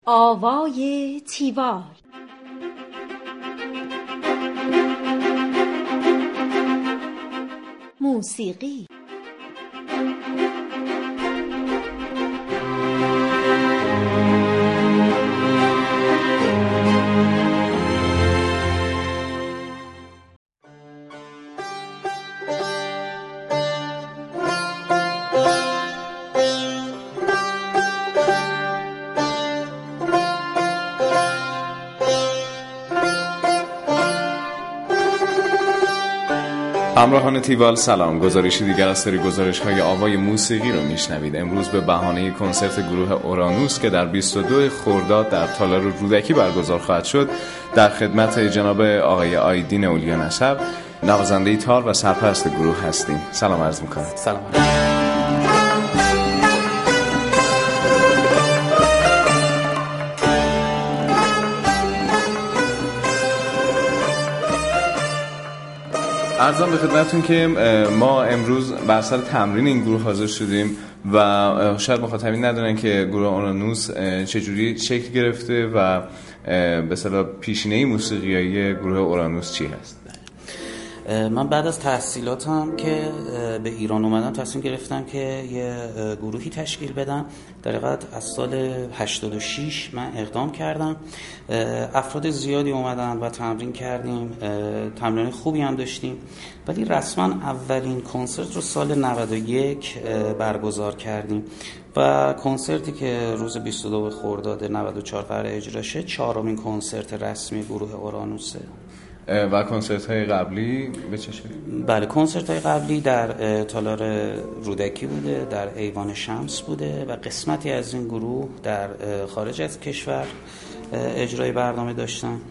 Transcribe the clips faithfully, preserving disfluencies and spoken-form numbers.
آوای تیوال. موسیقی. همراهان تیوال سلام. گزارشی دیگر از سری گزارش‌های آوای موسیقی رو میشنوید. امروز به بهانه کنسرت گروه اورانوس که در بیست و دو خرداد در تالار رودکی برگزار خواهد شد در خدمت جناب آقای آیدین اولیانسب، نوازنده تار و سرپرست گروه هستیم. سلام عرض می‌کنم. سلام. عرضم به خدمتتون که ما امروز بر سر تمرین این گروه حاضر شدیم و شاید مخاطبین ندونن که گروه اورانوس چجوری شکل گرفته و به اصطلاح پیشینه موسیقیایی گروه اورانوس چی هست. من بعد از تحصیلاتم که به ایران اومدم تصمیم گرفتم که یه گروهی تشکیل بدم. در حقیقت از سال هشتاد و شش من اقدام کردم. افراد زیادی اومدن و تمرین کردیم، تمرین خوبی هم داشتیم، ولی رسما اولین کنسرت رو سال نود و یک برگزار کردیم و کنسرتی که روز بیست و دو خرداد نود و چهار قرار اجرا شه چهارمین کنسرت رسمی گروه اورانوسه. و کنسرت های قبلی به چه شکل؟ بله، کنسرت های قبلی در تالار رودکی بوده، در ایوان شمس بوده و قسمتی از این گروه در خارج از کشور اجرای برنامه داشتن.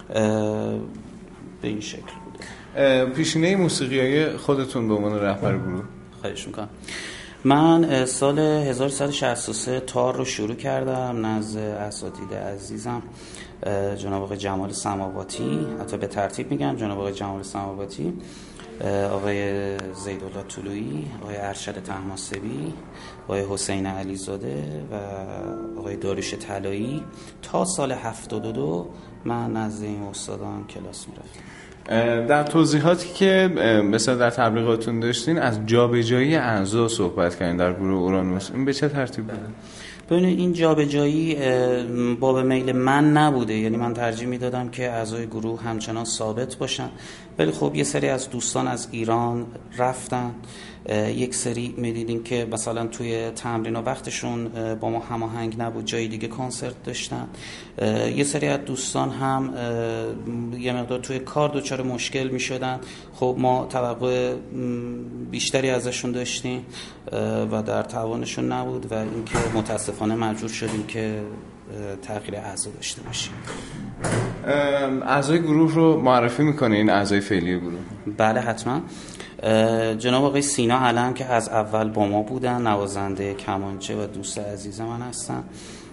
به این شکل بوده. پیشینه موسیقیایی خودتون به عنوان رهبر گروه؟ خواهش میکنم. من سال هزار و سیصد و شصت و سه تار رو شروع کردم نزد اساتید عزیزم جناب آقای جمال سماواتی، حتی به ترتیب میگم، جناب آقای جمال سماواتی، آقای زیدالله طلویی، آقای ارشد طهماسبی، آقای حسین علیزاده و آقای داریوش طلایی. تا سال هفتاد و دو من نزد این استادان کلاس میرفتم. در توضیحاتی که مثلا در تبلیغاتون داشتین از جابجایی اعضا صحبت کردین در گروه اورانوس، این به چه ترتیب بود؟ ببینید، این جابجایی باب میل من نبوده، یعنی من ترجیح میدادم که اعضای گروه همچنان ثابت باشن، ولی خب یه سری از دوستان از ایران رفتن، یک سری میدیدیم که مثلا توی تمرین و وقتشون با ما هماهنگ نبود، جای دیگه کنسرت داشتن. یه سری از دوستان هم یه مقدار توی کار دچار مشکل میشدن، خب ما توقع بیشتری ازشون داشتیم و در توانشون نبود و اینکه متاسفانه مجبور شدیم که تغییر اعضا داشته باشیم. اعضای گروه رو معرفی میکنین؟ اعضای فعلی گروه؟ بله حتما. جناب آقای سینا علم که از اول با ما بودن، نوازنده کمانچه و دوست عزیز من هستن.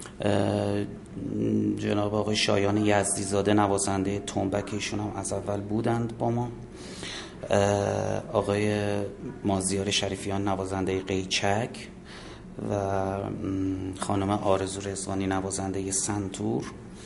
جناب آقای شایان یزدی زاده نوازنده تنبک، ایشون هم از اول بودند با ما. آقای مازیار شریفیان نوازنده قیچک و خانم آرزو رضوانی نوازنده سنتور،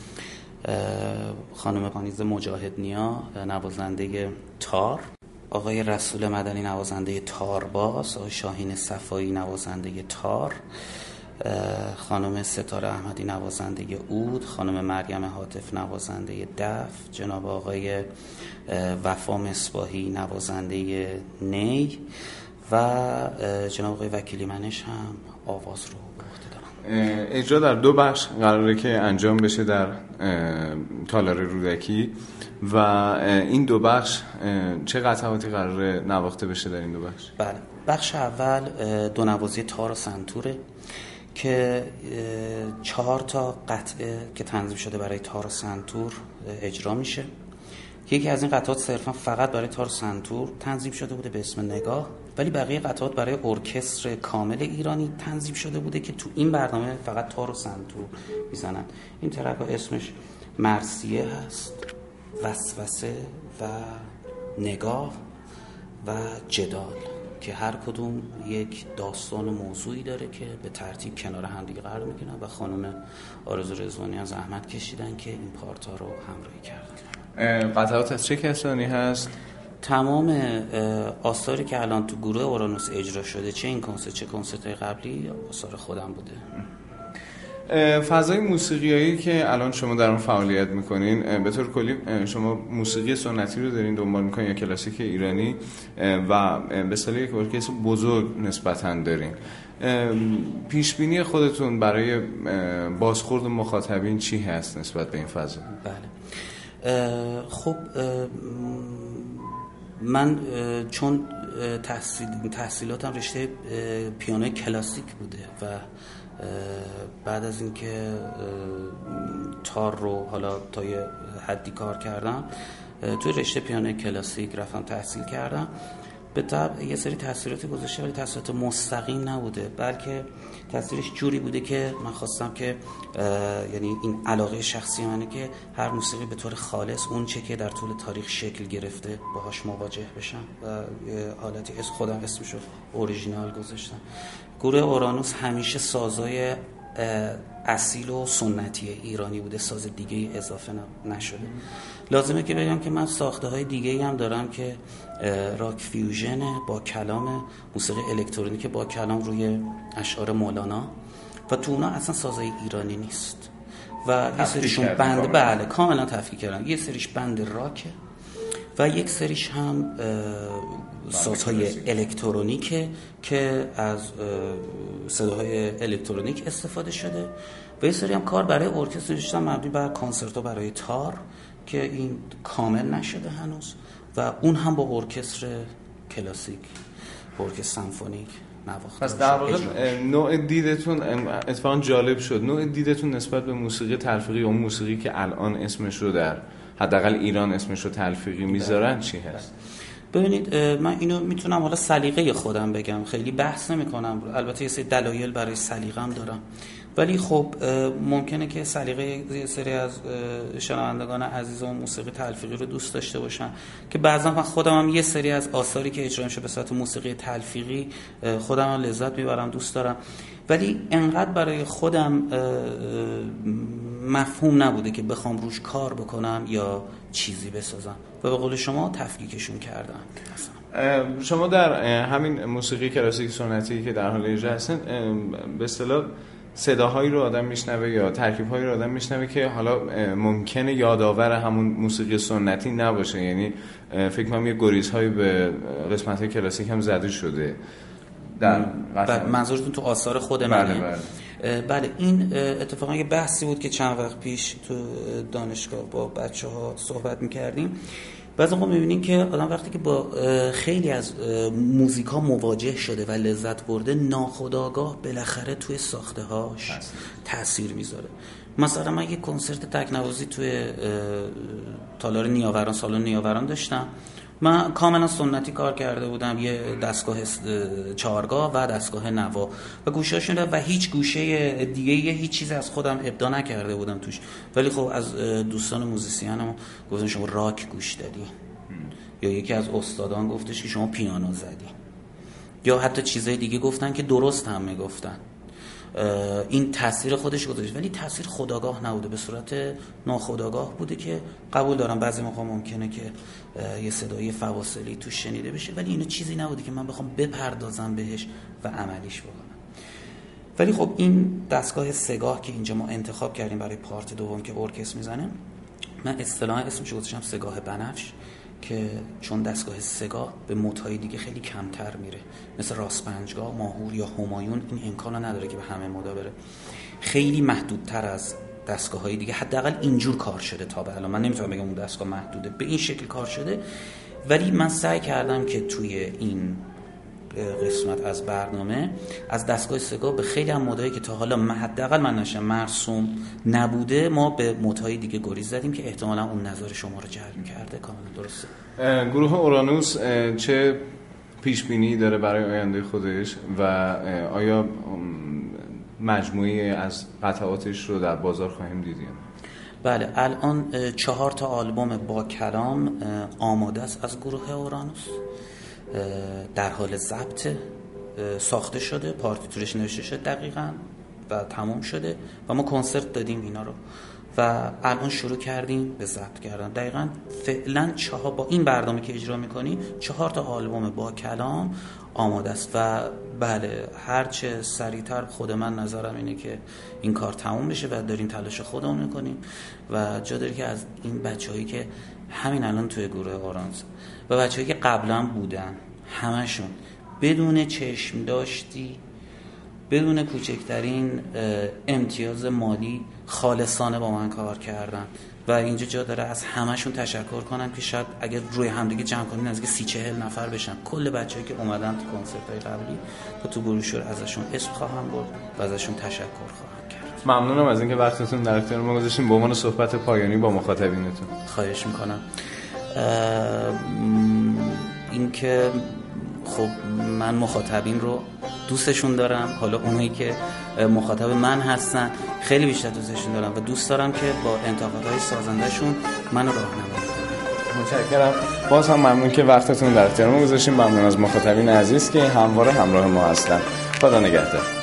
خانم پانیز مجاهد نیا نوازنده تار، آقای رسول مدنی نوازنده تار باس، آقای شاهین صفایی نوازنده تار، خانم ستاره احمدی نوازنده عود، خانم مریم حاتف نوازنده دف، جناب آقای وفا مصباحی نوازنده نی و جناب آقای وکیلی منش هم آواز رو به عهده دارم. اجرا در دو بخش قراره که انجام بشه در تالار رودکی و این دو بخش چه قطعاتی قراره نواخته بشه در این دو بخش؟ بله، بخش اول دو نوازی تار و سنتوره که چهار تا قطعه که تنظیم شده برای تار و سنتور اجرا میشه. یکی از این قطعات صرفا فقط برای تار و سنتور تنظیم شده بوده به اسم نگاه، ولی بقیه قطعات برای ارکستر کامل ایرانی تنظیم شده بوده که تو این برنامه فقط تار و سنتور میزنن. این ترک ها اسمش مرثیه هست، وسوسه و نگاه و جدال که هر کدوم یک داستان و موضوعی داره که به ترتیب کنار هم دیگه قرار میگیرن و خانم آرزو رضوانی از زحمت کشیدن که این پارت‌ها رو همراهی کردن. قطعات از چه کسانی هست؟ تمام آثاری که الان تو گروه اورانوس اجرا شده، چه این کنسرت چه کنسرت‌های قبلی، آثار خودم بوده. فضای موسیقیایی که الان شما در اون فعالیت میکنین، به طور کلی شما موسیقی سنتی رو دارین دنبال میکنین یا کلاسیک ایرانی و به اصطلاح یک ارکستر بزرگ نسبتاً دارین، پیشبینی خودتون برای بازخورد مخاطبین چی هست نسبت به این فضا؟ بله، خب من چون تحصیل تحصیلاتم رشته پیانو کلاسیک بوده و بعد از اینکه تار رو حالا تا یه حدی کار کردم توی رشته پیانو کلاسیک رفتم تحصیل کردم، به طبع یه سری تاثیراتی گذاشته ولی تاثیرات مستقیم نبوده، بلکه تاثیرش جوری بوده که من خواستم که یعنی این علاقه شخصی منه که هر موسیقی به طور خالص اون چه که در طول تاریخ شکل گرفته باهاش مواجه بشم و یه حالتی از خودم اسمشو اوریجینال گذاشتم. گروه اورانوس همیشه سازای اصیل و سنتی ایرانی بوده، ساز دیگه اضافه نشده. لازمه که بگم که من ساخته های دیگه هم دارم که راک فیوژن با کلام، موسیقی الکترونیک با کلام روی اشعار مولانا و تو اونا اصلا سازای ایرانی نیست و یه سریشون بند بله کاملا تفکیک کردن، یه سریش بند راکه و یک سریش هم سازهای الکترونیکه که از صداهای الکترونیک استفاده شده و یه سری هم کار برای ارکستر داشتم مبنی بر کنسرتو برای تار که این کامل نشده هنوز و اون هم با ارکستر کلاسیک، با ارکستر سمفونیک نواخته. پس در واقع نوع دیدتون اتفاقا جالب شد، نوع دیدتون نسبت به موسیقی تلفیقی، اون موسیقی که الان اسمش رو در حداقل ایران اسمش رو تلفیقی میذارن چی هست؟ ببینید من اینو میتونم حالا سلیقه خودم بگم، خیلی بحث نمی‌کنم، البته یه سری دلایل برای سلیقه‌ام دارم ولی خب ممکنه که سلیقه یه سری از شنوندگان عزیز و موسیقی تلفیقی رو دوست داشته باشن که بعضا من خودم هم یه سری از آثاری که اجرا میشه به صورت موسیقی تلفیقی خودم هم لذت میبرم، دوست دارم، ولی انقدر برای خودم مفهوم نبوده که بخوام روش کار بکنم یا چیزی بسازم و به قول شما تفکیکشون کردم. شما در همین موسیقی کلاسیک سنتی که در حال اجرا هستن به اصطلاح صداهایی رو آدم میشنوه یا ترکیب‌هایی رو آدم میشنوه که حالا ممکنه یادآور همون موسیقی سنتی نباشه، یعنی فکر کنم یه گریزهایی به قسمت‌های کلاسیک هم زده شده. در منظورتون تو آثار خود منه؟ بله بله. بله این اتفاقا یه بحثی بود که چند وقت پیش تو دانشگاه با بچه‌ها صحبت می‌کردیم. بعضی موقع می‌بینیم که آدم وقتی که با خیلی از موزیکا مواجه شده و لذت برده ناخودآگاه بالاخره توی ساخته‌هاش تأثیر میذاره. مثلا من یه کنسرت تکنوازی توی تالار نیاوران، سالن نیاوران داشتم، من کاملا سنتی کار کرده بودم، یه دستگاه چهارگاه و دستگاه نوا و گوشه‌هاشون و هیچ گوشه دیگه یه هیچ چیزی از خودم ابداع نکرده بودم توش، ولی خب از دوستان موزیسینم گفتن شما راک گوش دادی یا یکی از استادان گفتش که شما پیانو زدی یا حتی چیزای دیگه گفتن که درست هم میگفتن. این تاثیر خودش گذاشت ولی تاثیر خودآگاه نبوده، به صورت ناخودآگاه بوده که قبول دارم بعضی موقع ممکنه که یه صدای فواصلی توش شنیده بشه ولی اینو چیزی نبوده که من بخوام بپردازم بهش و عملیش بکنم. ولی خب این دستگاه سگاه که اینجا ما انتخاب کردیم برای پارت دوم که ارکستر میزنه، من اصطلاحاً اسمش رو گذاشتم سگاه بنفش که چون دستگاه سگاه به مدهای دیگه خیلی کمتر میره، مثل راسپنجگاه، ماهور یا همایون این امکانو نداره که به همه مدا بره، خیلی محدودتر از دستگاه‌های دیگه، حداقل اینجور کار شده تا به الان. من نمیتونم بگم اون دستگاه محدوده، به این شکل کار شده، ولی من سعی کردم که توی این قسمت از برنامه از دستگاه سگاه به خیلی هم مدایی که تا حالا حداقل من نشم مرسوم نبوده ما به مدهای دیگه گریز زدیم که احتمالاً اون نظر شما رو جلب کرده. کاملا درسته. گروه اورانوس چه پیش بینی داره برای آینده خودش و آیا مجموعی از قطعاتش رو در بازار خواهیم دیدیم؟ بله الان چهار تا آلبوم با کلام آماده است از گروه اورانوس در حال ضبط، ساخته شده، پارتیتورش نوشته شده دقیقاً و تمام شده و ما کنسرت دادیم اینا رو و الان شروع کردیم به ضبط کردن. دقیقاً فعلا چهار با این برنامه که اجرا میکنیم چهار تا آلبوم با کلام آماده است و بله هرچه سریعتر خود من نظرم اینه که این کار تموم بشه و داریم تلاش خودمون میکنیم و جا داره که از این بچه‌هایی که همین الان توی گروه اورانوس و بچه‌هایی که قبلا بودن همشون بدون چشم داشتی، بدون کوچکترین امتیاز مالی خالصانه با من کار کردن و اینجا جا داره از همشون تشکر کنم که شاید اگر روی همدیگه جمع کنیم نزدیک سی چهل نفر بشن. کل بچه‌ای که اومدن تو کنسرت‌های قبلی و تو بروشور ازشون اسم خواهم برد و ازشون تشکر خواهم کرد. ممنونم از اینکه وقتتون در اختیار ما گذاشتین به عنوان صحبت پایانی با مخاطبینتون. خواهش میکنم. اینکه خب من مخاطبین رو دوستشون دارم، حالا اونایی که مخاطب من هستن خیلی بیشتر دوستشون دارم و دوست دارم که با انتقادهای سازندهشون منو راهنمایی کنن. متشکرم. باز هم ممنون که وقتتون در اختیار ما گذاشتین. ممنون از مخاطبین عزیز که همواره همراه ما هستن. خدا نگهدار.